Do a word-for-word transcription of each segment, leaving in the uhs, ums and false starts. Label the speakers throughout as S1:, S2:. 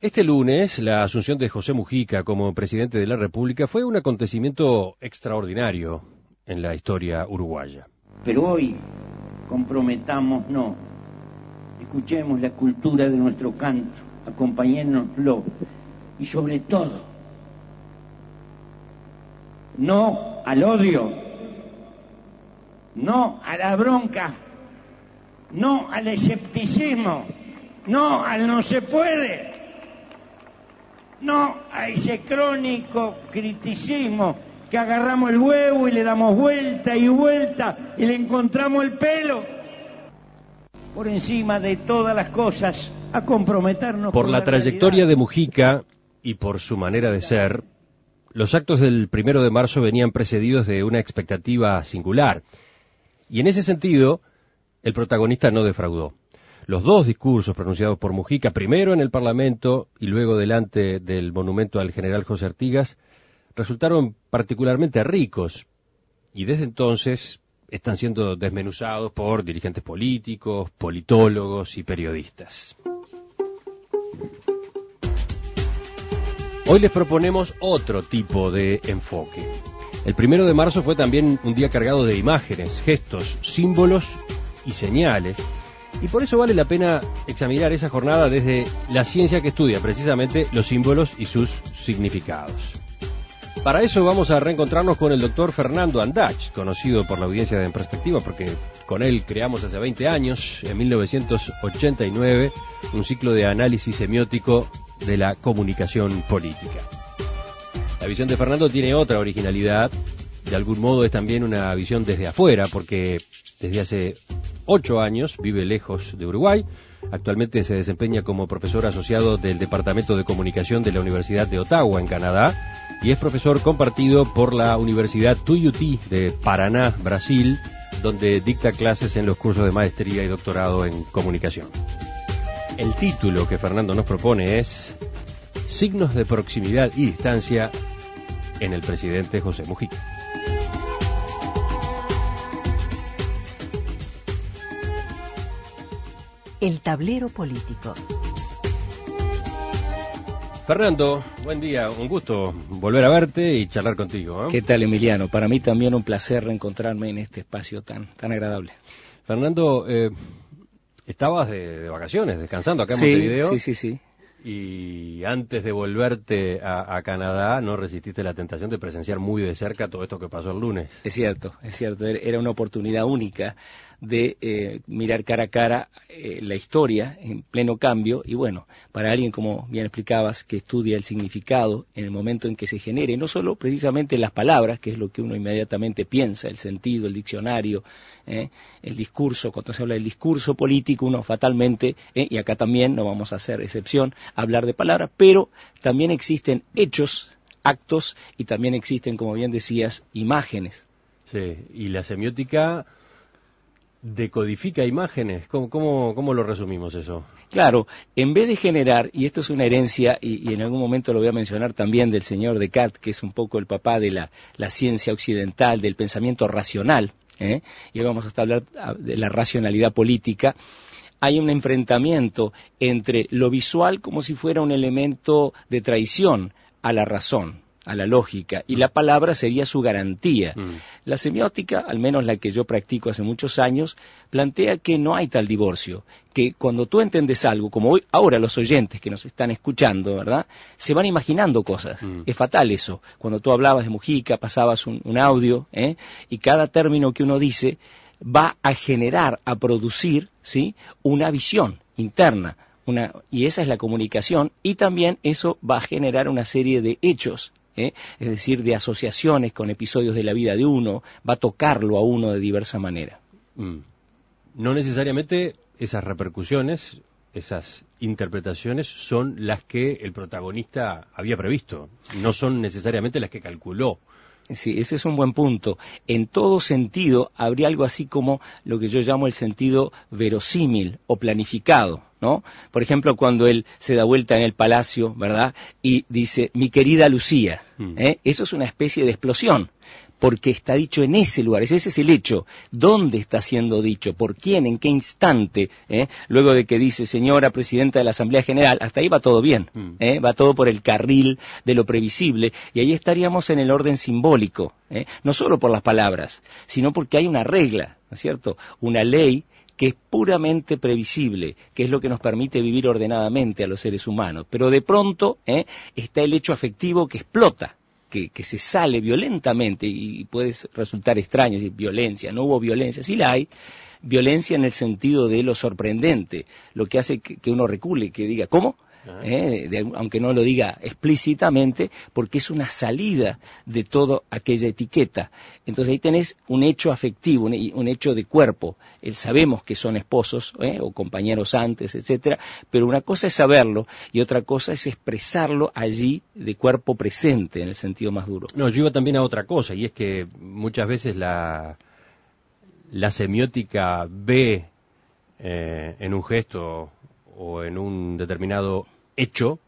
S1: Este lunes, la asunción de José Mujica como presidente de la República fue un acontecimiento extraordinario en la historia uruguaya.
S2: Pero hoy, comprometámonos, escuchemos la cultura de nuestro canto, acompañémoslo, y sobre todo, no al odio, no a la bronca, no al escepticismo, no al no se puede, no a ese crónico criticismo que agarramos el huevo y le damos vuelta y vuelta y le encontramos el pelo. Por encima de todas las cosas, a comprometernos
S1: por
S2: con
S1: la,
S2: la
S1: trayectoria
S2: realidad.
S1: de Mujica y por su manera de ser, los actos del primero de marzo venían precedidos de una expectativa singular. Y en ese sentido, el protagonista no defraudó. Los dos discursos pronunciados por Mujica, primero en el Parlamento y luego delante del monumento al general José Artigas, resultaron particularmente ricos y desde entonces están siendo desmenuzados por dirigentes políticos, politólogos y periodistas. Hoy les proponemos otro tipo de enfoque. El primero de marzo fue también un día cargado de imágenes, gestos, símbolos y señales, y por eso vale la pena examinar esa jornada desde la ciencia que estudia precisamente los símbolos y sus significados. Para eso vamos a reencontrarnos con el doctor Fernando Andach, conocido por la audiencia de En Perspectiva, porque con él creamos hace veinte años, en mil novecientos ochenta y nueve, un ciclo de análisis semiótico de la comunicación política. La visión de Fernando tiene otra originalidad, de algún modo es también una visión desde afuera, porque desde hace ocho años vive lejos de Uruguay. Actualmente se desempeña como profesor asociado del Departamento de Comunicación de la Universidad de Ottawa, en Canadá, y es profesor compartido por la Universidad Tuiuti de Paraná, Brasil, donde dicta clases en los cursos de maestría y doctorado en comunicación. El título que Fernando nos propone es Signos de proximidad y distancia en el presidente José Mujica.
S3: El tablero político.
S1: Fernando, buen día, un gusto volver a verte y charlar contigo, ¿eh?
S4: ¿Qué tal, Emiliano? Para mí también un placer reencontrarme en este espacio tan tan agradable.
S1: Fernando, eh, estabas de, de vacaciones, descansando acá en
S4: Sí,
S1: Montevideo.
S4: sí, sí, sí.
S1: Y antes de volverte a, a Canadá, no resististe la tentación de presenciar muy de cerca todo esto que pasó el lunes.
S4: Es cierto, es cierto. Era una oportunidad única de eh, mirar cara a cara eh, la historia en pleno cambio y bueno, para alguien, como bien explicabas, que estudia el significado en el momento en que se genere, no solo precisamente las palabras, que es lo que uno inmediatamente piensa, el sentido, el diccionario, eh, el discurso, cuando se habla del discurso político, uno fatalmente, eh, y acá también no vamos a hacer excepción, hablar de palabras, pero también existen hechos, actos y también existen, como bien decías, imágenes.
S1: Sí, y la semiótica decodifica imágenes. ¿Cómo, cómo, cómo lo resumimos eso?
S4: Claro, en vez de generar, y esto es una herencia, y, y en algún momento lo voy a mencionar también del señor Descartes, que es un poco el papá de la, la ciencia occidental, del pensamiento racional, ¿eh? Y hoy vamos a hablar de la racionalidad política. Hay un enfrentamiento entre lo visual como si fuera un elemento de traición a la razón, a la lógica, y la palabra sería su garantía. Mm. La semiótica, al menos la que yo practico hace muchos años, plantea que no hay tal divorcio, que cuando tú entiendes algo, como hoy, ahora los oyentes que nos están escuchando, ¿verdad?, se van imaginando cosas. Mm. Es fatal eso. Cuando tú hablabas de Mujica, pasabas un, un audio, ¿eh?, y cada término que uno dice va a generar, a producir, ¿sí?, una visión interna, una, y esa es la comunicación, y también eso va a generar una serie de hechos, ¿eh?, es decir, de asociaciones con episodios de la vida de uno, va a tocarlo a uno de diversa manera.
S1: Mm. No necesariamente esas repercusiones, esas interpretaciones son las que el protagonista había previsto, no son necesariamente las que calculó.
S4: Sí, ese es un buen punto. En todo sentido, habría algo así como lo que yo llamo el sentido verosímil o planificado, ¿no? Por ejemplo, cuando él se da vuelta en el palacio, ¿verdad?, y dice, mi querida Lucía, ¿eh? Eso es una especie de explosión. porque está dicho en ese lugar, ese es el hecho. ¿Dónde está siendo dicho? ¿Por quién? ¿En qué instante? ¿Eh? Luego de que dice, señora presidenta de la Asamblea General, hasta ahí va todo bien, ¿eh? Va todo por el carril de lo previsible, y ahí estaríamos en el orden simbólico, ¿eh? No solo por las palabras, sino porque hay una regla, ¿no es cierto? Una ley que es puramente previsible, que es lo que nos permite vivir ordenadamente a los seres humanos. Pero de pronto ¿eh? está el hecho afectivo que explota, que, que se sale violentamente, y puede resultar extraño decir violencia, no hubo violencia, sí la hay, violencia en el sentido de lo sorprendente, lo que hace que, que uno recule, que diga, ¿cómo? ¿Eh? De, aunque no lo diga explícitamente, porque es una salida de toda aquella etiqueta. Entonces ahí tenés un hecho afectivo, un, un hecho de cuerpo. El, sabemos que son esposos ¿eh? o compañeros antes, etcétera, pero una cosa es saberlo y otra cosa es expresarlo allí de cuerpo presente, en el sentido más duro.
S1: No, yo iba también a otra cosa, y es que muchas veces la, la semiótica ve eh, en un gesto o en un determinado hecho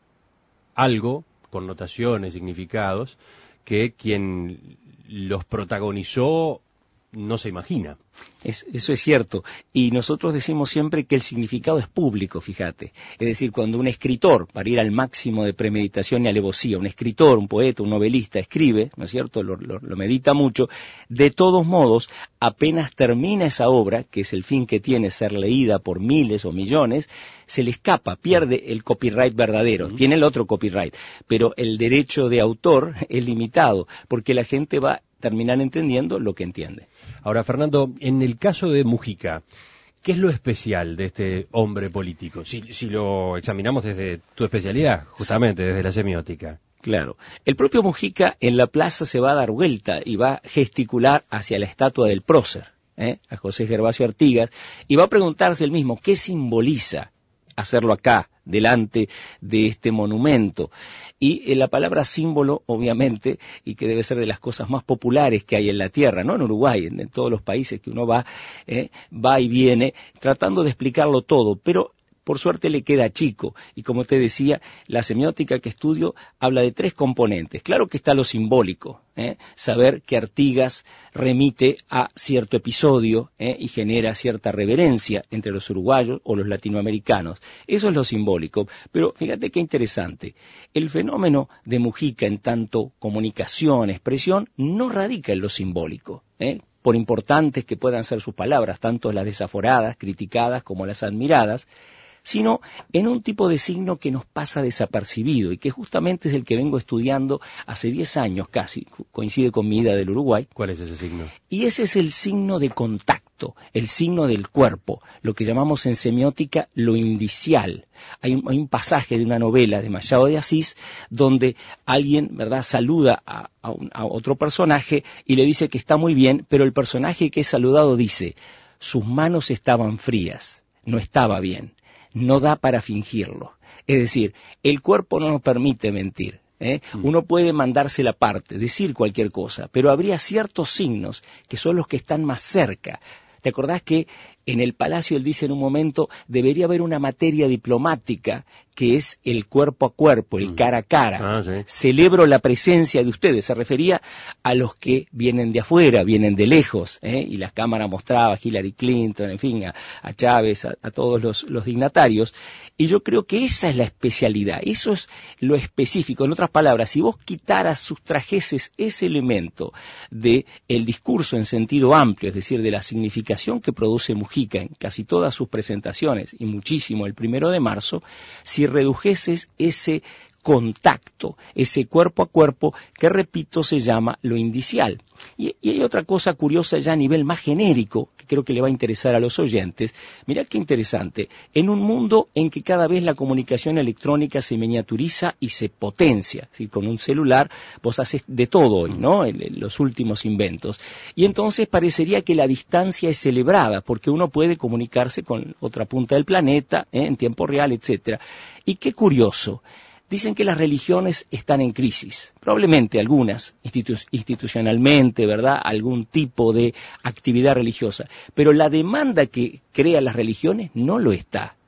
S1: algo, connotaciones, significados, que quien los protagonizó no se imagina.
S4: Es, eso es cierto, y nosotros decimos siempre que el significado es público, fíjate. Es decir, cuando un escritor, para ir al máximo de premeditación y alevosía, un escritor, un poeta, un novelista escribe, ¿no es cierto?, lo, lo, lo medita mucho, de todos modos, apenas termina esa obra, que es el fin que tiene ser leída por miles o millones, se le escapa, pierde el copyright verdadero, uh-huh. tiene el otro copyright, pero el derecho de autor es limitado, porque la gente va a terminar entendiendo lo que entiende.
S1: Ahora, Fernando, en el caso de Mujica, ¿qué es lo especial de este hombre político? Si, si lo examinamos desde tu especialidad, justamente, desde la semiótica.
S4: Claro. El propio Mujica en la plaza se va a dar vuelta y va a gesticular hacia la estatua del prócer, ¿eh? a José Gervasio Artigas, y va a preguntarse él mismo, ¿qué simboliza hacerlo acá, delante de este monumento? Y eh, la palabra símbolo, obviamente, y que debe ser de las cosas más populares que hay en la tierra, no en Uruguay, en, en todos los países que uno va, eh, va y viene, tratando de explicarlo todo, pero por suerte le queda chico, y como te decía, la semiótica que estudio habla de tres componentes. Claro que está lo simbólico, ¿eh? saber que Artigas remite a cierto episodio ¿eh? y genera cierta reverencia entre los uruguayos o los latinoamericanos. Eso es lo simbólico, pero fíjate qué interesante. El fenómeno de Mujica en tanto comunicación, expresión, no radica en lo simbólico, ¿eh? por importantes que puedan ser sus palabras, tanto las desaforadas, criticadas, como las admiradas, sino en un tipo de signo que nos pasa desapercibido y que justamente es el que vengo estudiando hace diez años casi, coincide con mi ida del Uruguay.
S1: ¿Cuál es ese signo?
S4: Y ese es el signo de contacto, el signo del cuerpo, lo que llamamos en semiótica lo indicial. Hay un, hay un pasaje de una novela de Machado de Asís donde alguien, ¿verdad?, saluda a, a, un, a otro personaje y le dice que está muy bien, pero el personaje que es saludado dice, sus manos estaban frías, no estaba bien. No da para fingirlo. Es decir, el cuerpo no nos permite mentir. ¿eh? Mm. Uno puede mandarse la parte, decir cualquier cosa, pero habría ciertos signos que son los que están más cerca. ¿Te acordás que en el Palacio él dice en un momento, debería haber una materia diplomática que es el cuerpo a cuerpo, el cara a cara?
S1: Ah, sí.
S4: Celebro la presencia de ustedes. Se refería a los que vienen de afuera, vienen de lejos, ¿eh? y la cámara mostraba a Hillary Clinton, en fin, a, a Chávez, a, a todos los, los dignatarios. Y yo creo que esa es la especialidad, eso es lo específico. En otras palabras, si vos quitaras, sustrajeses ese elemento del discurso en sentido amplio, es decir, de la significación que produce Mujica en casi todas sus presentaciones, y muchísimo el primero de marzo, si redujeses ese contacto, ese cuerpo a cuerpo, que repito, se llama lo indicial. Y, y hay otra cosa curiosa ya a nivel más genérico, que creo que le va a interesar a los oyentes. Mirá qué interesante, en un mundo en que cada vez la comunicación electrónica se miniaturiza y se potencia, ¿sí? Con un celular vos haces de todo hoy, ¿no? En, en los últimos inventos. Y entonces parecería que la distancia es celebrada, porque uno puede comunicarse con otra punta del planeta, ¿eh? en tiempo real, etcétera. Y qué curioso. Dicen que las religiones están en crisis, probablemente algunas, institu- institucionalmente, ¿verdad?, algún tipo de actividad religiosa, pero la demanda que crea las religiones no lo está.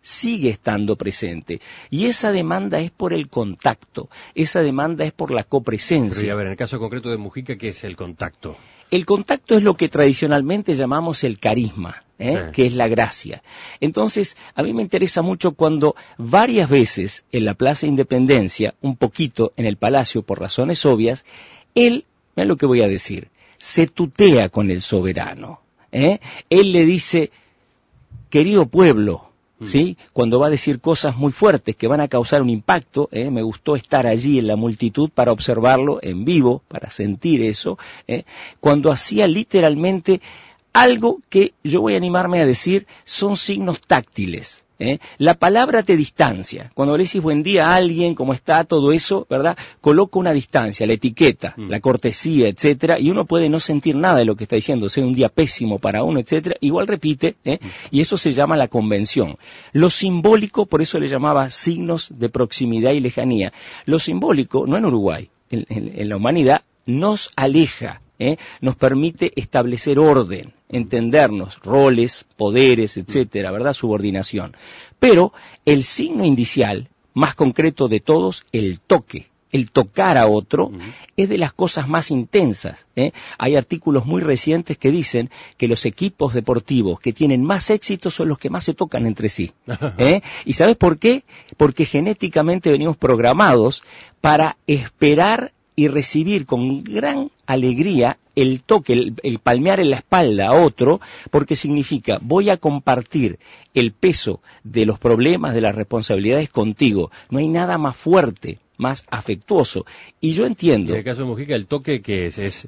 S4: sigue estando presente. Y esa demanda es por el contacto, esa demanda es por la copresencia.
S1: Pero y a ver, en el caso concreto de Mujica, ¿qué es el contacto?
S4: El contacto es lo que tradicionalmente llamamos el carisma, ¿eh? Sí. Que es la gracia. Entonces, a mí me interesa mucho cuando varias veces en la Plaza Independencia, un poquito en el Palacio por razones obvias, él, mira lo que voy a decir, se tutea con el soberano. ¿eh? Él le dice, querido pueblo, ¿sí? Cuando va a decir cosas muy fuertes que van a causar un impacto, ¿eh? Me gustó estar allí en la multitud para observarlo en vivo, para sentir eso, ¿eh? Cuando hacía literalmente algo que yo voy a animarme a decir son signos táctiles. ¿Eh? La palabra te distancia. Cuando le decís buen día a alguien, cómo está, todo eso, ¿verdad? Coloca una distancia, la etiqueta, mm. la cortesía, etcétera, y uno puede no sentir nada de lo que está diciendo, sea un día pésimo para uno, etcétera, igual repite, ¿eh? mm. y eso se llama la convención. Lo simbólico, por eso le llamaba signos de proximidad y lejanía. Lo simbólico, no en Uruguay, en, en, en la humanidad, nos aleja. ¿Eh? Nos permite establecer orden, entendernos, roles, poderes, etcétera, ¿verdad? Subordinación. Pero el signo indicial, más concreto de todos, el toque, el tocar a otro, uh-huh. es de las cosas más intensas. ¿eh? Hay artículos muy recientes que dicen que los equipos deportivos que tienen más éxito son los que más se tocan entre sí. ¿eh? ¿Y sabes por qué? Porque genéticamente venimos programados para esperar y recibir con gran alegría el toque, el, el palmear en la espalda a otro, porque significa voy a compartir el peso de los problemas, de las responsabilidades contigo. No hay nada más fuerte, más afectuoso. Y yo entiendo...
S1: En el caso de Mujica, el toque que es, es,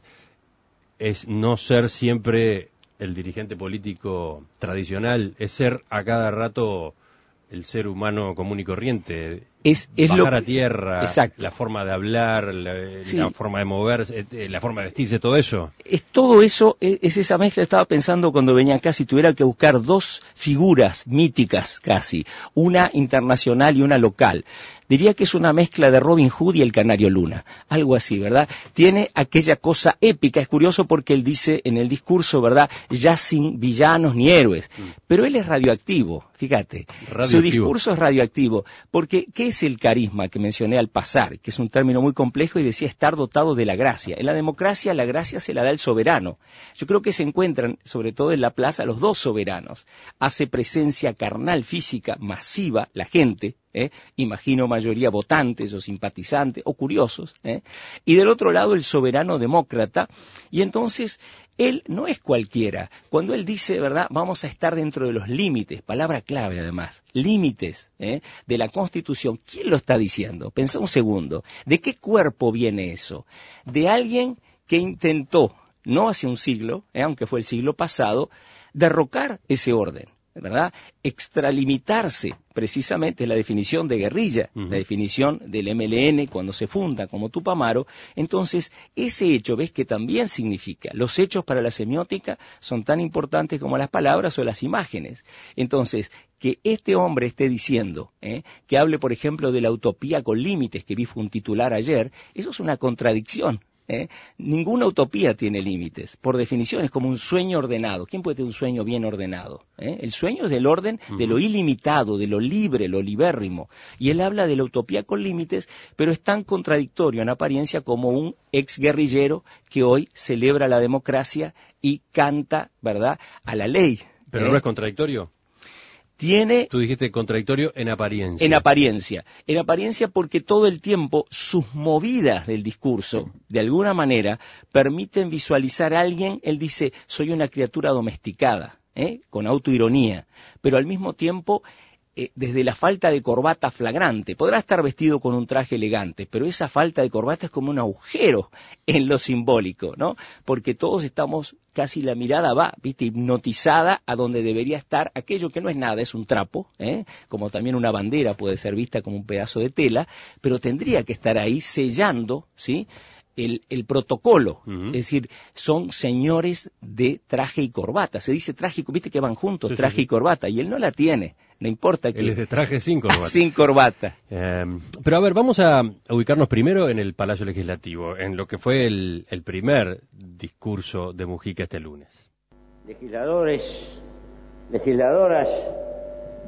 S1: es no ser siempre el dirigente político tradicional, es ser a cada rato el ser humano común y corriente.
S4: Es, es
S1: bajar
S4: lo,
S1: a tierra,
S4: exacto.
S1: la forma de hablar, la,
S4: sí.
S1: la forma de moverse, la forma de vestirse, todo eso.
S4: Es todo eso, es, es esa mezcla. Estaba pensando cuando venía acá, si tuviera que buscar dos figuras míticas casi, una internacional y una local, diría que es una mezcla de Robin Hood y el Canario Luna, algo así, ¿verdad? Tiene aquella cosa épica, es curioso porque él dice en el discurso, ¿verdad? Ya sin villanos ni héroes, mm. pero él es radioactivo, fíjate, radioactivo. Su discurso es radioactivo, porque ¿qué es el carisma que mencioné al pasar? Que es un término muy complejo y decía estar dotado de la gracia. En la democracia la gracia se la da el soberano. Yo creo que se encuentran, sobre todo en la plaza, los dos soberanos. Hace presencia carnal, física, masiva, la gente, ¿eh? imagino mayoría votantes o simpatizantes o curiosos, ¿eh? y del otro lado el soberano demócrata, y entonces él no es cualquiera. Cuando él dice, ¿verdad?, vamos a estar dentro de los límites, palabra clave además, límites ¿eh? de la Constitución, ¿quién lo está diciendo? Pensá un segundo, ¿de qué cuerpo viene eso? De alguien que intentó, no hace un siglo, ¿eh? aunque fue el siglo pasado, derrocar ese orden, ¿verdad? Extralimitarse, precisamente la definición de guerrilla, uh-huh. la definición del M L N cuando se funda como Tupamaro. Entonces, ese hecho, ves que también significa, los hechos para la semiótica son tan importantes como las palabras o las imágenes. Entonces, que este hombre esté diciendo, ¿eh? que hable, por ejemplo, de la utopía con límites, que vi fue un titular ayer, eso es una contradicción. ¿Eh? Ninguna utopía tiene límites, por definición es como un sueño ordenado. ¿Quién puede tener un sueño bien ordenado? ¿Eh? El sueño es del orden uh-huh. de lo ilimitado, de lo libre, lo libérrimo, y él habla de la utopía con límites, pero es tan contradictorio en apariencia como un ex guerrillero que hoy celebra la democracia y canta, ¿verdad?, a la ley.
S1: ¿Pero
S4: ¿Eh?
S1: no es contradictorio?
S4: Tiene...
S1: Tú dijiste contradictorio en apariencia.
S4: En apariencia. En apariencia porque todo el tiempo sus movidas del discurso, de alguna manera, permiten visualizar a alguien. Él dice, soy una criatura domesticada, ¿eh? con autoironía, pero al mismo tiempo... Eh, desde la falta de corbata flagrante, podrá estar vestido con un traje elegante, pero esa falta de corbata es como un agujero en lo simbólico, ¿no? Porque todos estamos, casi la mirada va, viste, hipnotizada a donde debería estar aquello que no es nada, es un trapo, ¿eh? Como también una bandera puede ser vista como un pedazo de tela, pero tendría que estar ahí sellando, ¿sí?, El, el protocolo, uh-huh. es decir, son señores de traje y corbata. Se dice traje, viste que van juntos, sí, traje sí, sí. y corbata, y él no la tiene, no importa que...
S1: Él es de traje sin corbata.
S4: sin corbata.
S1: Eh, pero a ver, vamos a ubicarnos primero en el Palacio Legislativo, en lo que fue el, el primer discurso de Mujica este lunes.
S2: Legisladores, legisladoras,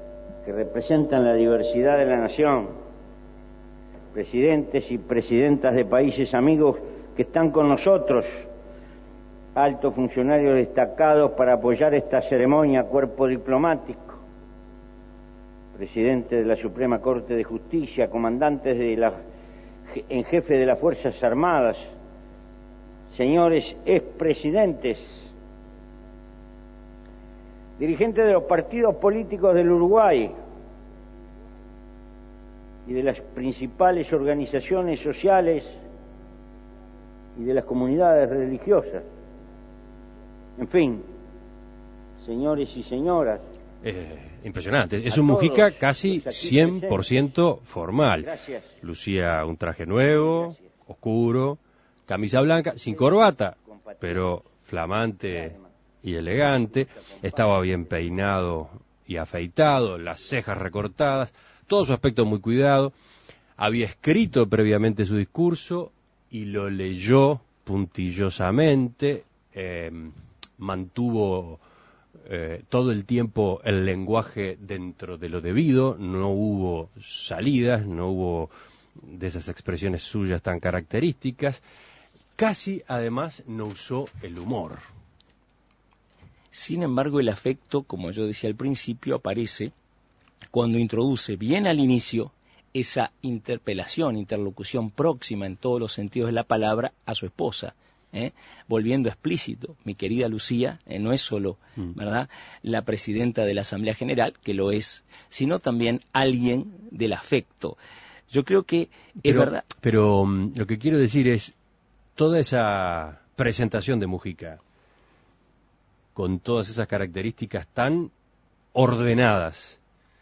S2: que representan la diversidad de la nación, presidentes y presidentas de países amigos que están con nosotros, altos funcionarios destacados para apoyar esta ceremonia, cuerpo diplomático, presidente de la Suprema Corte de Justicia, comandantes de la, en jefe de las Fuerzas Armadas, señores expresidentes, dirigentes de los partidos políticos del Uruguay y de las principales organizaciones sociales y de las comunidades religiosas. En fin, señores y señoras.
S1: Eh, impresionante. Es un Mujica casi cien por ciento formal. Gracias. Lucía un traje nuevo, Gracias. oscuro, camisa blanca, sin corbata, pero flamante y elegante. Estaba bien peinado y afeitado, las cejas recortadas, todo su aspecto muy cuidado. Había escrito previamente su discurso y lo leyó puntillosamente. Eh, mantuvo eh, todo el tiempo el lenguaje dentro de lo debido, no hubo salidas, no hubo de esas expresiones suyas tan características. Casi, además, no usó el humor.
S4: Sin embargo, el afecto, como yo decía al principio, aparece cuando introduce bien al inicio esa interpelación, interlocución próxima en todos los sentidos de la palabra a su esposa. ¿Eh? Volviendo explícito, mi querida Lucía eh, no es solo mm. ¿verdad? la presidenta de la Asamblea General, que lo es, sino también alguien del afecto. Yo creo que es
S1: pero,
S4: verdad.
S1: Pero um, lo que quiero decir es, toda esa presentación de Mujica, con todas esas características tan ordenadas,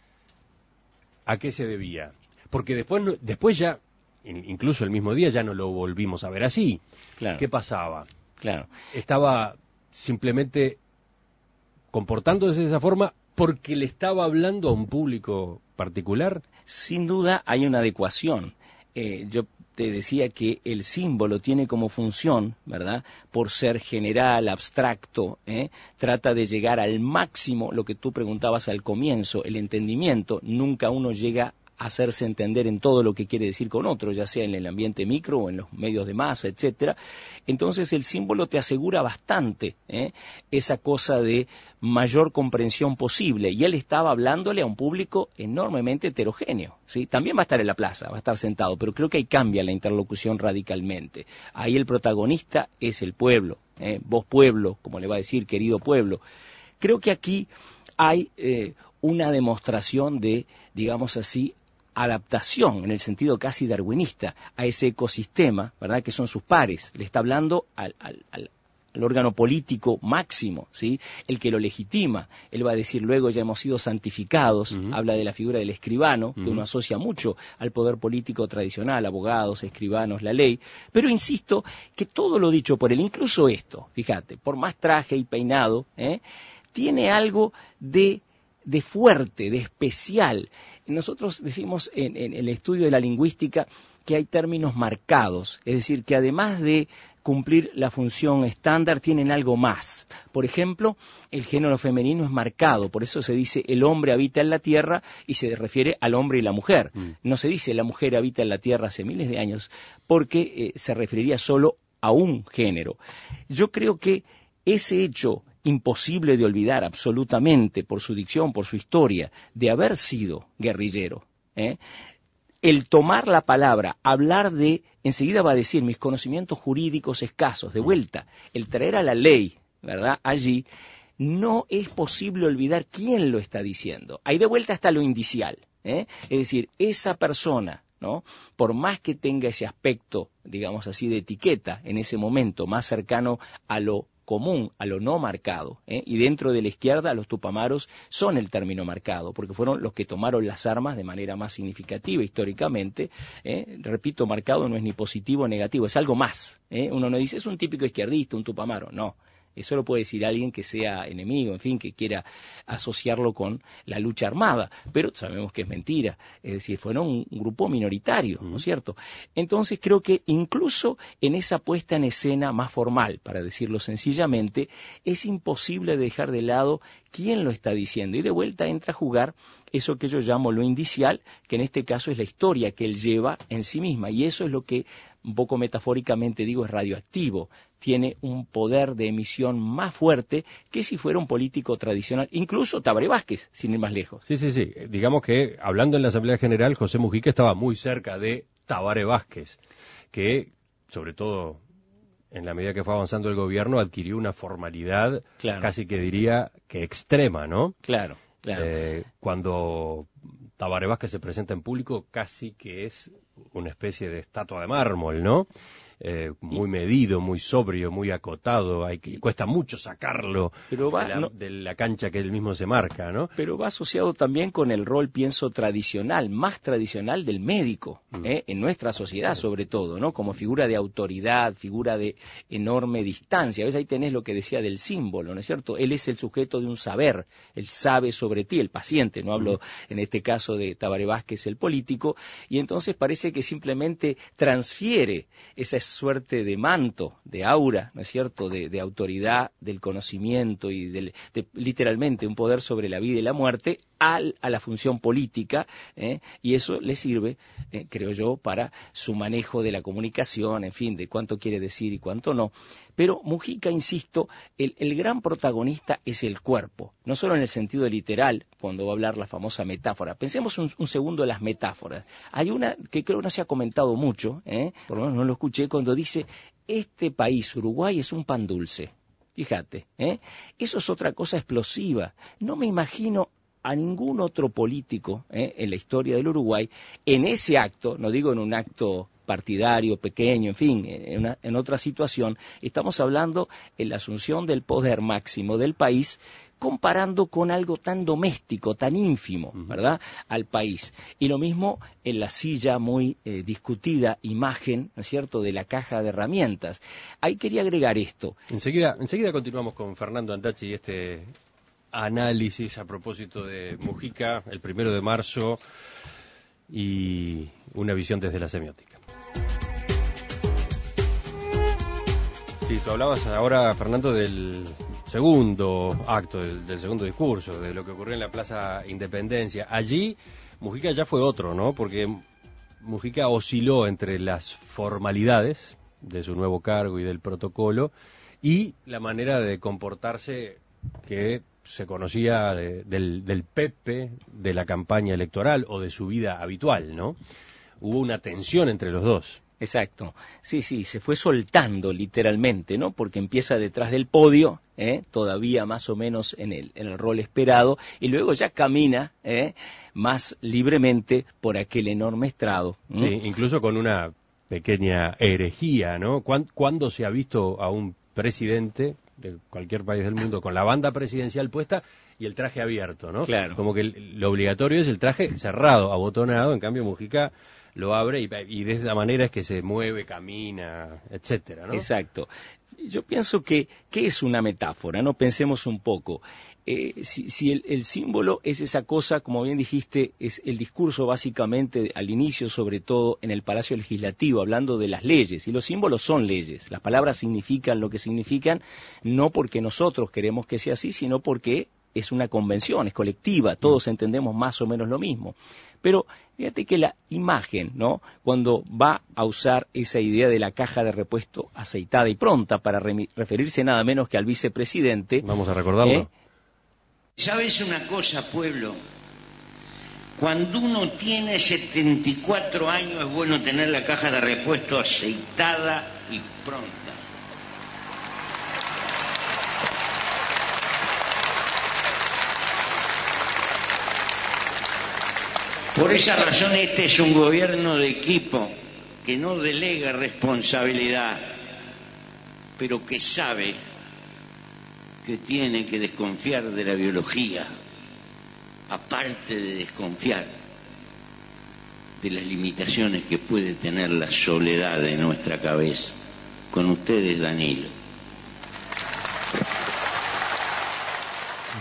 S1: ¿a qué se debía? Porque después, no, después ya... incluso el mismo día ya no lo volvimos a ver así.
S4: Claro.
S1: ¿Qué pasaba?
S4: Claro.
S1: Estaba simplemente comportándose de esa forma porque le estaba hablando a un público particular.
S4: Sin duda hay una adecuación. Eh, yo te decía que el símbolo tiene como función, ¿verdad?, por ser general, abstracto, ¿eh? trata de llegar al máximo, lo que tú preguntabas al comienzo, el entendimiento. Nunca uno llega hacerse entender en todo lo que quiere decir con otro, ya sea en el ambiente micro o en los medios de masa, etcétera. Entonces el símbolo te asegura bastante ¿eh? esa cosa de mayor comprensión posible, y él estaba hablándole a un público enormemente heterogéneo, ¿sí? También va a estar en la plaza, va a estar sentado, pero creo que ahí cambia la interlocución radicalmente. Ahí el protagonista es el pueblo, ¿eh? Vos pueblo, como le va a decir, querido pueblo. Creo que aquí hay eh, una demostración de, digamos así, adaptación, en el sentido casi darwinista, a ese ecosistema, ¿verdad?, que son sus pares. Le está hablando al, al, al, al órgano político máximo, ¿sí?, el que lo legitima. Él va a decir, luego ya hemos sido santificados, uh-huh. habla de la figura del escribano, uh-huh. que uno asocia mucho al poder político tradicional, abogados, escribanos, la ley, pero insisto que todo lo dicho por él, incluso esto, fíjate, por más traje y peinado, ¿eh?, tiene algo de, de fuerte, de especial. Nosotros decimos en, en el estudio de la lingüística que hay términos marcados, es decir, que además de cumplir la función estándar tienen algo más. Por ejemplo, el género femenino es marcado, por eso se dice el hombre habita en la tierra y se refiere al hombre y la mujer. Mm. No se dice la mujer habita en la tierra hace miles de años porque eh, se referiría solo a un género. Yo creo que ese hecho imposible de olvidar absolutamente por su dicción, por su historia, de haber sido guerrillero, ¿eh? el tomar la palabra, hablar de, enseguida va a decir mis conocimientos jurídicos escasos, de vuelta, el traer a la ley, ¿verdad?, allí, no es posible olvidar quién lo está diciendo. Ahí de vuelta está lo indicial, ¿eh? Es decir, esa persona, ¿no?, por más que tenga ese aspecto, digamos así, de etiqueta en ese momento, más cercano a lo común, a lo no marcado, ¿eh? y dentro de la izquierda los tupamaros son el término marcado, porque fueron los que tomaron las armas de manera más significativa históricamente, ¿eh? repito, marcado no es ni positivo ni negativo, es algo más, ¿eh? Uno no dice, es un típico izquierdista, un tupamaro, no, Eso lo puede decir alguien que sea enemigo, en fin, que quiera asociarlo con la lucha armada, pero sabemos que es mentira, es decir, fueron un, un grupo minoritario, ¿no es cierto? Entonces creo que incluso en esa puesta en escena más formal, para decirlo sencillamente, es imposible dejar de lado quién lo está diciendo, y de vuelta entra a jugar eso que yo llamo lo indicial, que en este caso es la historia que él lleva en sí misma, y eso es lo que un poco metafóricamente digo es radioactivo, tiene un poder de emisión más fuerte que si fuera un político tradicional, incluso Tabaré Vázquez, sin ir más lejos.
S1: Sí, sí, sí, digamos que hablando en la Asamblea General, José Mujica estaba muy cerca de Tabaré Vázquez, que sobre todo en la medida que fue avanzando el gobierno adquirió una formalidad, claro, casi que diría que extrema, ¿no?
S4: Claro, claro.
S1: Eh, cuando Tabaré Vázquez se presenta en público casi que es una especie de estatua de mármol, ¿no? Eh, muy medido, muy sobrio, muy acotado, hay que, cuesta mucho sacarlo
S4: pero va,
S1: de, la,
S4: no,
S1: de la cancha que él mismo se marca, ¿no?
S4: Pero va asociado también con el rol, pienso, tradicional, más tradicional del médico, mm. ¿eh? en nuestra sociedad sobre todo, ¿no? Como figura de autoridad, figura de enorme distancia. A veces ahí tenés lo que decía del símbolo, ¿no es cierto? Él es el sujeto de un saber, él sabe sobre ti, el paciente, no hablo mm. en este caso de Tabaré Vázquez, el político, y entonces parece que simplemente transfiere esa suerte de manto, de aura, ¿no es cierto?, de, de autoridad, del conocimiento y del, de, literalmente un poder sobre la vida y la muerte al, a la función política, ¿eh? Y eso le sirve, eh, creo yo, para su manejo de la comunicación, en fin, de cuánto quiere decir y cuánto no. Pero Mujica, insisto, el, el gran protagonista es el cuerpo, no solo en el sentido literal, cuando va a hablar la famosa metáfora. Pensemos un, un segundo en las metáforas. Hay una que creo no se ha comentado mucho, ¿eh? por lo menos no lo escuché, cuando dice, este país, Uruguay, es un pan dulce. Fíjate, ¿eh? Eso es otra cosa explosiva. No me imagino a ningún otro político ¿eh? en la historia del Uruguay en ese acto, no digo en un acto partidario, pequeño, en fin, en, una, en otra situación, estamos hablando en la asunción del poder máximo del país, comparando con algo tan doméstico, tan ínfimo, ¿verdad?, al país. Y lo mismo en la silla muy eh, discutida imagen, ¿no es cierto?, de la caja de herramientas. Ahí quería agregar esto.
S1: Enseguida, enseguida continuamos con Fernando Andachi y este análisis a propósito de Mujica, el primero de marzo, y una visión desde la semiótica. Sí, tú hablabas ahora, Fernando, del segundo acto, del, del segundo discurso, de lo que ocurrió en la Plaza Independencia. Allí Mujica ya fue otro, ¿no? Porque Mujica osciló entre las formalidades de su nuevo cargo y del protocolo y la manera de comportarse que se conocía de, del, del Pepe, de la campaña electoral o de su vida habitual, ¿no? Hubo una tensión entre los dos.
S4: Exacto, sí, sí, se fue soltando literalmente, ¿no? Porque empieza detrás del podio, ¿eh? Todavía más o menos en el, en el rol esperado, y luego ya camina ¿eh? más libremente por aquel enorme estrado. ¿eh?
S1: Sí, incluso con una pequeña herejía, ¿no? ¿Cuándo se ha visto a un presidente de cualquier país del mundo con la banda presidencial puesta y el traje abierto, ¿no?
S4: Claro.
S1: Como que el, lo obligatorio es el traje cerrado, abotonado, en cambio Mujica lo abre y, y de esa manera es que se mueve, camina, etcétera, ¿no?
S4: Exacto. Yo pienso que, ¿qué es una metáfora? No pensemos un poco. Eh, si si el, el símbolo es esa cosa, como bien dijiste, es el discurso básicamente al inicio, sobre todo en el Palacio Legislativo, hablando de las leyes, y los símbolos son leyes. Las palabras significan lo que significan, no porque nosotros queremos que sea así, sino porque es una convención, es colectiva, todos entendemos más o menos lo mismo. Pero fíjate que la imagen, ¿no?, cuando va a usar esa idea de la caja de repuesto aceitada y pronta para re- referirse nada menos que al vicepresidente.
S1: Vamos a recordarlo. ¿eh?
S2: ¿Sabes una cosa, pueblo? Cuando uno tiene setenta y cuatro años es bueno tener la caja de repuesto aceitada y pronta. Por esa razón este es un gobierno de equipo que no delega responsabilidad, pero que sabe que tiene que desconfiar de la biología, aparte de desconfiar de las limitaciones que puede tener la soledad de nuestra cabeza. Con ustedes, Danilo.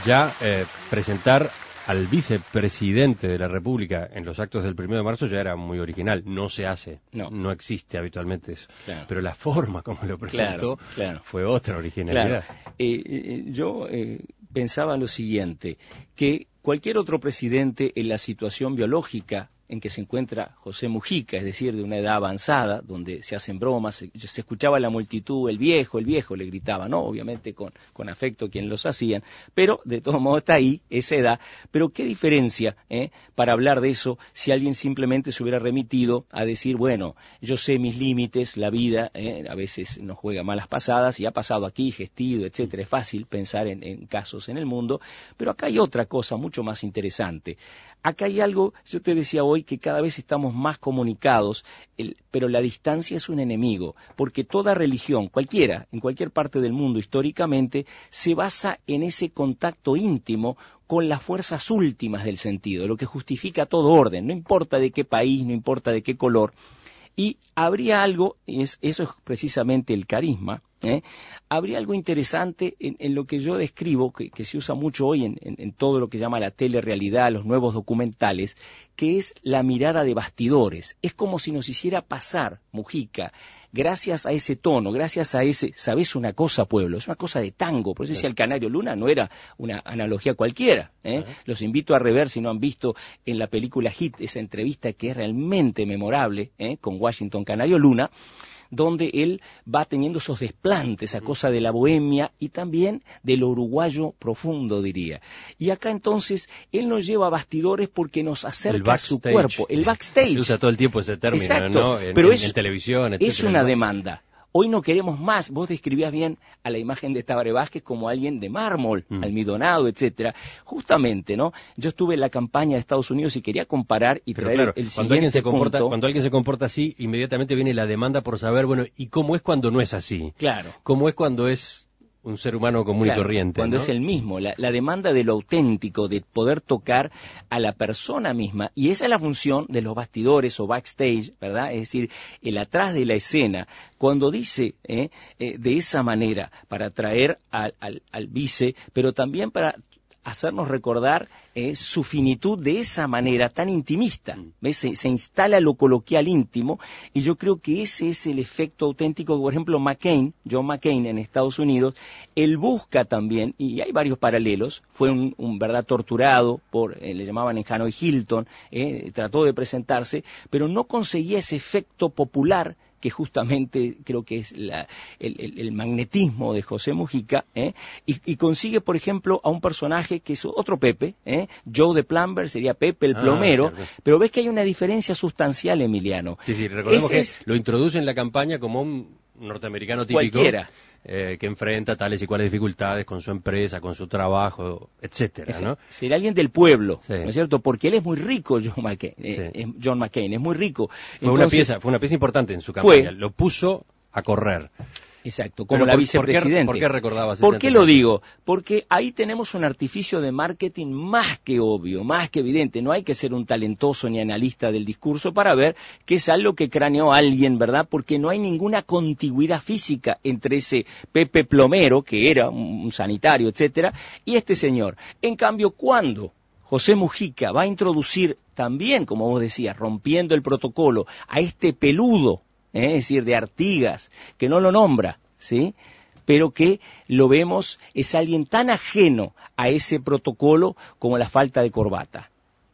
S1: ya eh, presentar al vicepresidente de la República en los actos del primero de marzo ya era muy original. No se hace, no, no existe habitualmente eso. Claro. Pero la forma como lo presentó
S4: claro, claro.
S1: fue otra originalidad.
S4: Claro. Eh, eh, yo eh, pensaba lo siguiente, que cualquier otro presidente en la situación biológica en que se encuentra José Mujica, es decir, de una edad avanzada, donde se hacen bromas, se, se escuchaba la multitud, el viejo, el viejo, le gritaba, ¿no? Obviamente con, con afecto quien los hacían, pero de todo modo está ahí, esa edad. Pero qué diferencia, ¿eh? para hablar de eso, si alguien simplemente se hubiera remitido a decir, bueno, yo sé mis límites, la vida, ¿eh? a veces nos juega malas pasadas, y ha pasado aquí, gestido, etcétera. Es fácil pensar en, en casos en el mundo, pero acá hay otra cosa mucho más interesante. Acá hay algo, yo te decía hoy, que cada vez estamos más comunicados, el, pero la distancia es un enemigo, porque toda religión, cualquiera, en cualquier parte del mundo históricamente, se basa en ese contacto íntimo con las fuerzas últimas del sentido, lo que justifica todo orden, no importa de qué país, no importa de qué color. Y habría algo, y es, eso es precisamente el carisma, ¿eh? habría algo interesante en, en lo que yo describo, que, que se usa mucho hoy en, en, en todo lo que llama la telerrealidad, los nuevos documentales, que es la mirada de bastidores. Es como si nos hiciera pasar, Mujica, gracias a ese tono, gracias a ese, ¿sabés una cosa, pueblo? Es una cosa de tango, por eso decía el Canario Luna, no era una analogía cualquiera. ¿eh? Uh-huh. Los invito a rever, si no han visto en la película Hit, esa entrevista que es realmente memorable, ¿eh? con Washington Canario Luna, donde él va teniendo esos desplantes, esa cosa de la bohemia y también de lo uruguayo profundo, diría. Y acá entonces él nos lleva a bastidores porque nos acerca a su cuerpo, el backstage.
S1: Se usa todo el tiempo ese término,
S4: exacto,
S1: ¿no? En,
S4: pero
S1: en,
S4: es,
S1: en televisión, etcétera.
S4: Es una demanda. Hoy no queremos más. Vos describías bien a la imagen de Tabaré Vázquez como alguien de mármol, mm. almidonado, etcétera. Justamente, ¿no? Yo estuve en la campaña de Estados Unidos y quería comparar y
S1: Pero
S4: traer
S1: claro,
S4: el
S1: cuando alguien se
S4: punto.
S1: comporta, cuando alguien se comporta así, inmediatamente viene la demanda por saber, bueno, ¿y cómo es cuando no es así?
S4: Claro.
S1: ¿Cómo es cuando es un ser humano común
S4: claro,
S1: y corriente?
S4: Cuando
S1: ¿no?
S4: es el mismo, la, la demanda de lo auténtico, de poder tocar a la persona misma, y esa es la función de los bastidores o backstage, ¿verdad? Es decir, el atrás de la escena, cuando dice eh, eh, de esa manera, para atraer al, al, al vice, pero también para hacernos recordar eh, su finitud de esa manera tan intimista. ¿Ves? Se, se instala lo coloquial íntimo, y yo creo que ese es el efecto auténtico que, por ejemplo, McCain, John McCain en Estados Unidos, él busca también, y hay varios paralelos, fue un, un verdad torturado por, eh, le llamaban en Hanoi Hilton, eh, trató de presentarse, pero no conseguía ese efecto popular que justamente creo que es la, el, el, el magnetismo de José Mujica, ¿eh? y, y consigue, por ejemplo, a un personaje que es otro Pepe, ¿eh? Joe de Plumber sería Pepe el plomero, ah, pero ves que hay una diferencia sustancial, Emiliano.
S1: Sí, sí, recordemos
S4: Ese
S1: que
S4: es...
S1: lo introduce en la campaña como un norteamericano típico.
S4: Cualquiera.
S1: Eh, que enfrenta tales y cuales dificultades con su empresa, con su trabajo, etcétera, ¿no?
S4: Sería alguien del pueblo,
S1: sí.
S4: ¿no es cierto? Porque él es muy rico, John McCain, eh, sí. John McCain es muy rico.
S1: Fue Entonces, una pieza, fue una pieza importante en su campaña. Fue, lo puso a correr.
S4: Exacto, como
S1: Pero
S4: la
S1: por,
S4: vicepresidente.
S1: ¿Por qué, por qué recordabas
S4: ¿Por qué lo digo? Porque ahí tenemos un artificio de marketing más que obvio, más que evidente. No hay que ser un talentoso ni analista del discurso para ver que es algo que craneó alguien, ¿verdad? Porque no hay ninguna contigüidad física entre ese Pepe plomero, que era un sanitario, etcétera, y este señor. En cambio, ¿cuándo José Mujica va a introducir también, como vos decías, rompiendo el protocolo, a este peludo, ¿eh? es decir, de Artigas, que no lo nombra, ¿sí?, pero que lo vemos, es alguien tan ajeno a ese protocolo como la falta de corbata.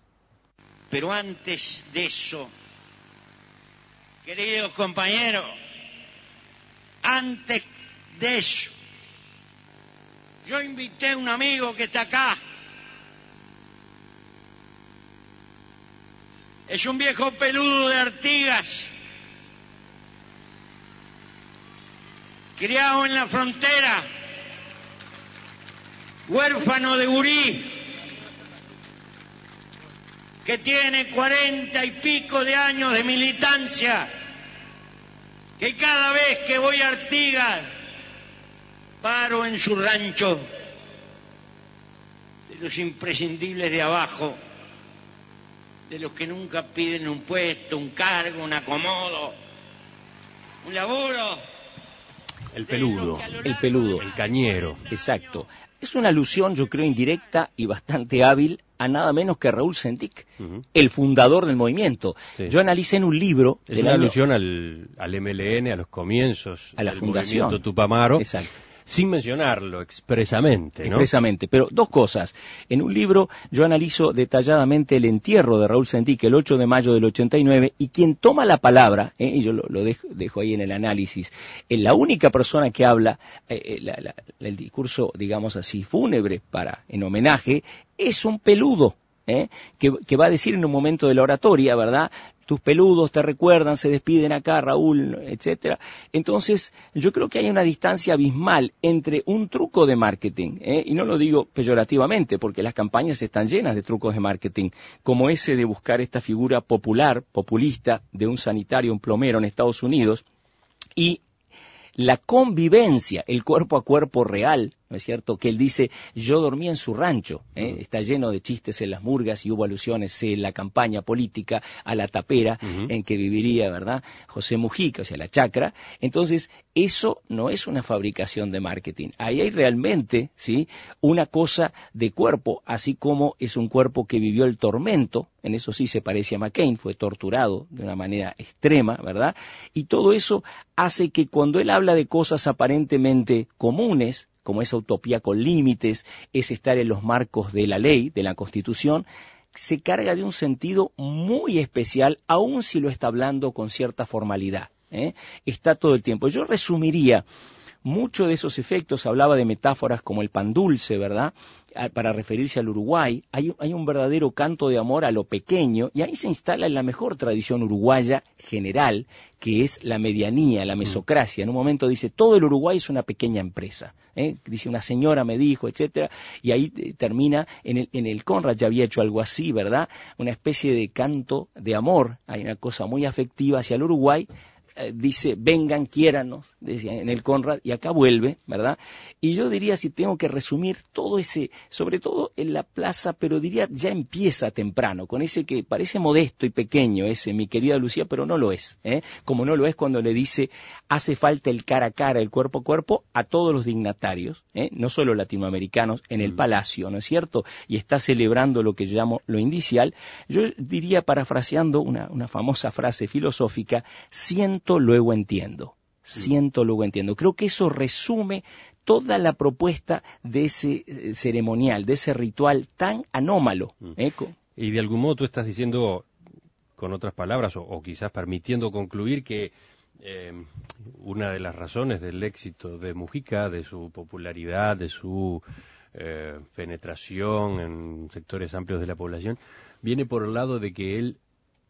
S2: Pero antes de eso, queridos compañeros, antes de eso, yo invité a un amigo que está acá. Es un viejo peludo de Artigas, criado en la frontera, huérfano de gurí, que tiene cuarenta y pico de años de militancia, que cada vez que voy a Artigas paro en su rancho, de los imprescindibles de abajo, de los que nunca piden un puesto, un cargo, un acomodo, un laburo.
S1: El peludo.
S4: El peludo.
S1: El cañero.
S4: Exacto. Es una alusión, yo creo, indirecta y bastante hábil a nada menos que Raúl Sendic, uh-huh. el fundador del movimiento. Sí. Yo analicé en un libro...
S1: Es una año, alusión al, al M L N, a los comienzos
S4: a la
S1: del
S4: fundación.
S1: movimiento Tupamaro.
S4: Exacto.
S1: Sin mencionarlo expresamente, ¿no?
S4: Expresamente, pero dos cosas. En un libro yo analizo detalladamente el entierro de Raúl Sendic el ocho de mayo del ochenta y nueve, y quien toma la palabra, ¿eh? y yo lo, lo dejo, dejo ahí en el análisis, es la única persona que habla eh, la, la, el discurso, digamos así, fúnebre para en homenaje, es un peludo, ¿eh? que, que va a decir en un momento de la oratoria, ¿verdad?, tus peludos te recuerdan, se despiden acá, Raúl, etcétera. Entonces, yo creo que hay una distancia abismal entre un truco de marketing, ¿eh? y no lo digo peyorativamente, porque las campañas están llenas de trucos de marketing, como ese de buscar esta figura popular, populista, de un sanitario, un plomero en Estados Unidos, y la convivencia, el cuerpo a cuerpo real, ¿no es cierto?, que él dice, yo dormía en su rancho, ¿eh? uh-huh. está lleno de chistes en las murgas y hubo alusiones en la campaña política a la tapera uh-huh. en que viviría, ¿verdad?, José Mujica, o sea, la chacra. Entonces, eso no es una fabricación de marketing. Ahí hay realmente, ¿sí?, una cosa de cuerpo, así como es un cuerpo que vivió el tormento, en eso sí se parece a McCain, fue torturado de una manera extrema, ¿verdad?, y todo eso hace que cuando él habla de cosas aparentemente comunes, como esa utopía con límites, es estar en los marcos de la ley, de la Constitución, se carga de un sentido muy especial, aun si lo está hablando con cierta formalidad, ¿eh? Está todo el tiempo. Yo resumiría mucho de esos efectos, hablaba de metáforas como el pan dulce, ¿verdad?, para referirse al Uruguay. Hay, hay un verdadero canto de amor a lo pequeño, y ahí se instala en la mejor tradición uruguaya general, que es la medianía, la mesocracia. En un momento dice, todo el Uruguay es una pequeña empresa, ¿eh? Dice, una señora me dijo, etcétera, y ahí eh, termina, en el, en el Conrad ya había hecho algo así, ¿verdad?, una especie de canto de amor, hay una cosa muy afectiva hacia el Uruguay. Dice, vengan, quiéranos, decía en el Conrad, y acá vuelve, ¿verdad? Y yo diría, si tengo que resumir todo ese, sobre todo en la plaza, pero diría, ya empieza temprano, con ese que parece modesto y pequeño, ese, mi querida Lucía, pero no lo es, ¿eh? Como no lo es cuando le dice, hace falta el cara a cara, el cuerpo a cuerpo, a todos los dignatarios, ¿eh? No solo latinoamericanos, en el Palacio, ¿no es cierto? Y está celebrando lo que yo llamo lo indicial. Yo diría, parafraseando una, una famosa frase filosófica, siento luego entiendo, siento luego entiendo. Creo que eso resume toda la propuesta de ese eh, ceremonial, de ese ritual tan anómalo. ¿eh?
S1: Y de algún modo tú estás diciendo, con otras palabras, o, o quizás permitiendo concluir que eh, una de las razones del éxito de Mujica, de su popularidad, de su eh, penetración en sectores amplios de la población, viene por el lado de que él,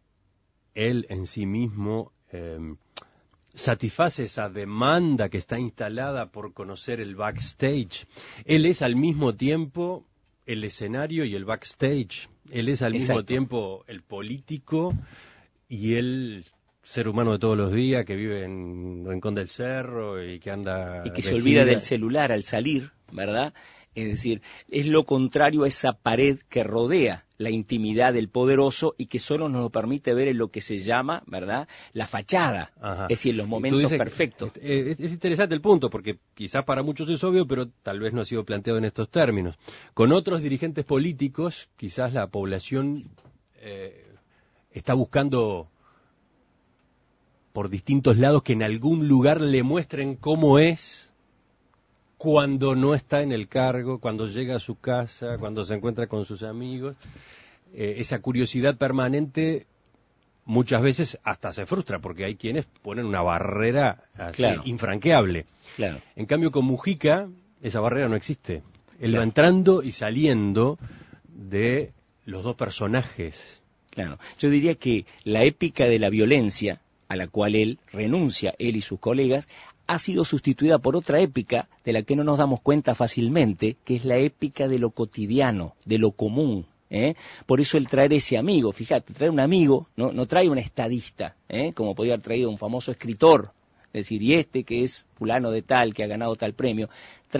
S1: él en sí mismo Eh, satisface esa demanda que está instalada por conocer el backstage. Él es al mismo tiempo el escenario y el backstage. Él es al Exacto. mismo tiempo el político y el ser humano de todos los días que vive en Rincón del Cerro y que anda...
S4: Y que se olvida del celular al salir, ¿verdad? Es decir, es lo contrario a esa pared que rodea la intimidad del poderoso y que solo nos lo permite ver en lo que se llama, ¿verdad?, la fachada, Ajá. es decir, los momentos dices, perfectos.
S1: Es, es interesante el punto, porque quizás para muchos es obvio, pero tal vez no ha sido planteado en estos términos. Con otros dirigentes políticos, quizás la población eh, está buscando por distintos lados que en algún lugar le muestren cómo es cuando no está en el cargo, cuando llega a su casa, cuando se encuentra con sus amigos. Eh, esa curiosidad permanente muchas veces hasta se frustra, porque hay quienes ponen una barrera así, claro. infranqueable.
S4: Claro.
S1: En cambio, con Mujica, esa barrera no existe. Él
S4: claro.
S1: va entrando y saliendo de los dos personajes.
S4: Claro. Yo diría que la épica de la violencia, a la cual él renuncia, él y sus colegas, ha sido sustituida por otra épica de la que no nos damos cuenta fácilmente, que es la épica de lo cotidiano, de lo común. ¿eh? Por eso el traer ese amigo, fíjate, traer un amigo, no, no trae un estadista, ¿eh? como podría haber traído un famoso escritor, es decir, y este que es fulano de tal, que ha ganado tal premio, trae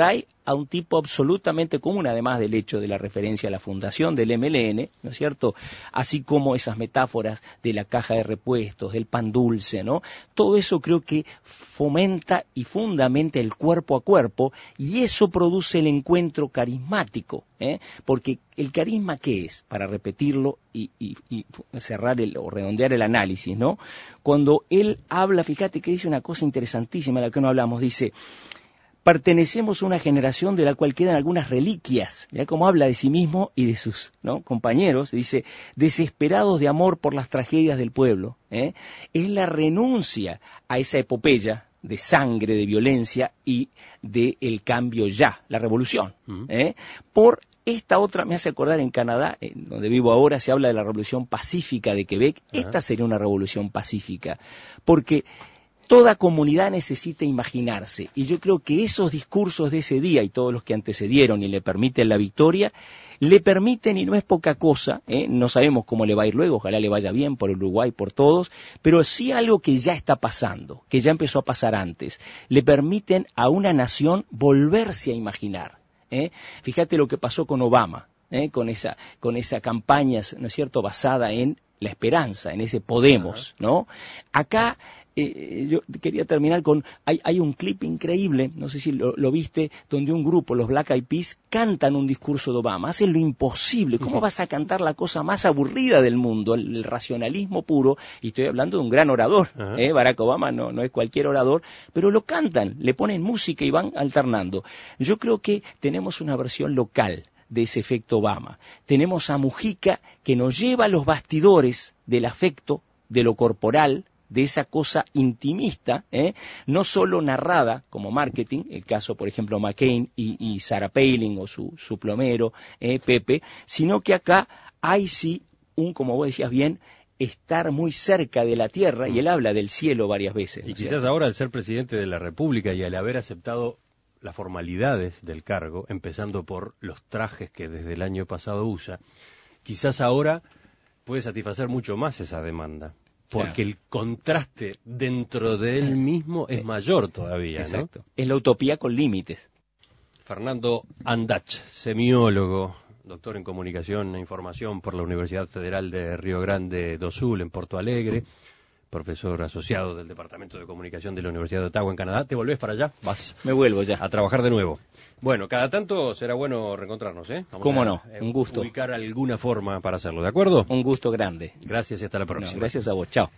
S4: a un tipo absolutamente común, además del hecho de la referencia a la fundación del M L N, ¿no es cierto? Así como esas metáforas de la caja de repuestos, del pan dulce, ¿no? Todo eso creo que fomenta y fundamenta el cuerpo a cuerpo, y eso produce el encuentro carismático, ¿eh? Porque el carisma, ¿qué es? Para repetirlo y, y, y cerrar el, o redondear el análisis, ¿no? Cuando él habla, fíjate que dice una cosa interesantísima de la que no hablamos, dice: pertenecemos a una generación de la cual quedan algunas reliquias. Mirá cómo habla de sí mismo y de sus, ¿no?, compañeros. Dice, desesperados de amor por las tragedias del pueblo. ¿eh? Es la renuncia a esa epopeya de sangre, de violencia y de el cambio ya, la revolución. ¿eh? Por esta otra, me hace acordar en Canadá, en donde vivo ahora, se habla de la revolución pacífica de Quebec. Ajá. Esta sería una revolución pacífica, porque toda comunidad necesita imaginarse, y yo creo que esos discursos de ese día y todos los que antecedieron y le permiten la victoria, le permiten, y no es poca cosa, ¿eh? no sabemos cómo le va a ir luego, ojalá le vaya bien por Uruguay, por todos, pero sí algo que ya está pasando, que ya empezó a pasar antes, le permiten a una nación volverse a imaginar. ¿eh? Fíjate lo que pasó con Obama, ¿eh? con esa, con esa campaña, ¿no es cierto?, basada en la esperanza, en ese Podemos, ¿no? Acá Eh, yo quería terminar con, hay, hay un clip increíble, no sé si lo, lo viste, donde un grupo, los Black Eyed Peas, cantan un discurso de Obama, hacen lo imposible. ¿Cómo vas a cantar la cosa más aburrida del mundo, el, el racionalismo puro? Y estoy hablando de un gran orador, ¿eh? Barack Obama no, no es cualquier orador, pero lo cantan, le ponen música y van alternando. Yo creo que tenemos una versión local de ese efecto Obama. Tenemos a Mujica, que nos lleva a los bastidores del afecto, de lo corporal, de esa cosa intimista, ¿eh? no solo narrada como marketing, el caso, por ejemplo, McCain y, y Sarah Palin o su, su plomero, ¿eh? Pepe, sino que acá hay sí un, como vos decías bien, estar muy cerca de la tierra, y él habla del cielo varias veces.
S1: Y quizás ahora, al ser presidente de la República y al haber aceptado las formalidades del cargo, empezando por los trajes que desde el año pasado usa, quizás ahora puede satisfacer mucho más esa demanda. Porque claro, el contraste dentro de él mismo es mayor todavía,
S4: exacto,
S1: ¿no?
S4: Es la utopía con límites.
S1: Fernando Andach, semiólogo, doctor en Comunicación e Información por la Universidad Federal de Río Grande do Sul, en Porto Alegre, profesor asociado del Departamento de Comunicación de la Universidad de Ottawa, en Canadá. ¿Te volvés para allá? Vas.
S4: Me vuelvo ya.
S1: A trabajar de nuevo. Bueno, cada tanto será bueno reencontrarnos, ¿eh? Vamos
S4: ¿Cómo
S1: a,
S4: no?
S1: Eh,
S4: un gusto.
S1: Ubicar alguna forma para hacerlo, ¿de acuerdo?
S4: Un gusto grande.
S1: Gracias y hasta la próxima.
S4: No, gracias a vos. Chao.